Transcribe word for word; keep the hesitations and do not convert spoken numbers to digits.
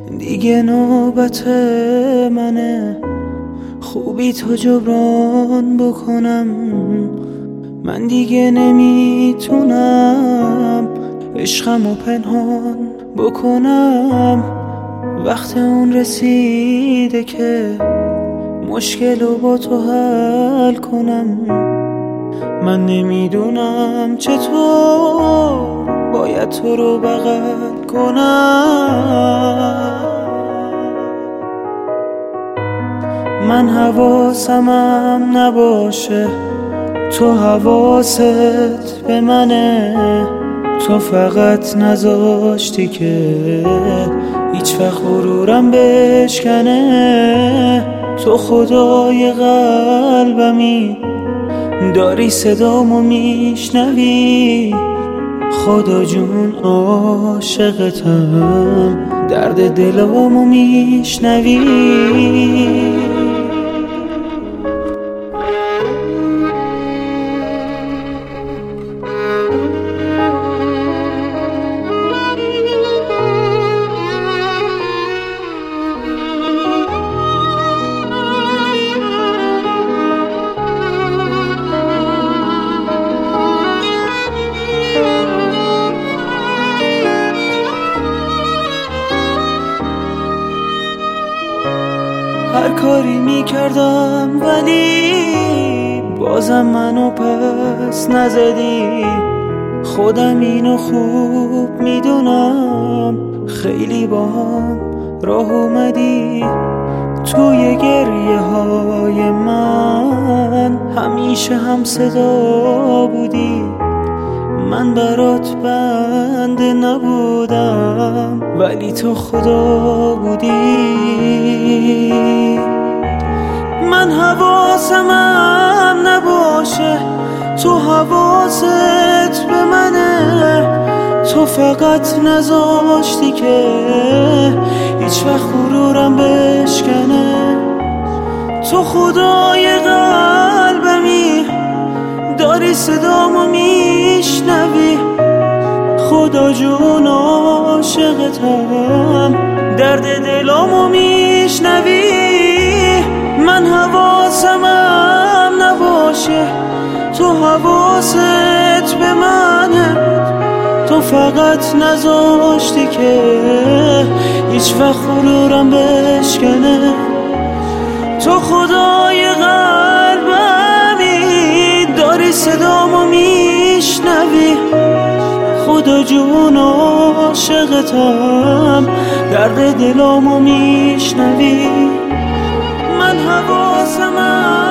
دیگه نوبت منه خوبی تو جبران بکنم. من دیگه نمیتونم عشقمو پنهان بکنم. وقت اون رسیده که مشکلو با تو حل کنم. من نمیدونم چطور باید تو رو بغل کنم. من حواسمم نباشه تو حواست به منه. تو فقط نذاشتی که هیچ وقت غرورم بشکنه. تو خدای قلبمی داری صدامو میشنوی. خدا جون عاشقتم درد دلامو میشنوی. هر کاری میکردم ولی بازم منو پس نزدی. خودم اینو خوب میدونم خیلی باهم راه اومدی. توی گریه های من همیشه هم صدا بودی. من برات بنده نبودم ولی تو خدا بودی. من حواسمم نباشه تو حواست به منه. تو فقط نذاشتی که هیچ وقت غرورم بشکنه. تو خدای قلبمی داری صدامو میشنوی. خدا جون عاشقتم درد دلامو میشنوی. من حواسمم نباشه تو حواست به منه. تو فقط نذاشتی که هیچ وقت غرورم بشکنه. تو خدای قلبمی داری صدامو میشنوی. خدا جون عاشقتم درد دلامو میشنوی. من حواسمم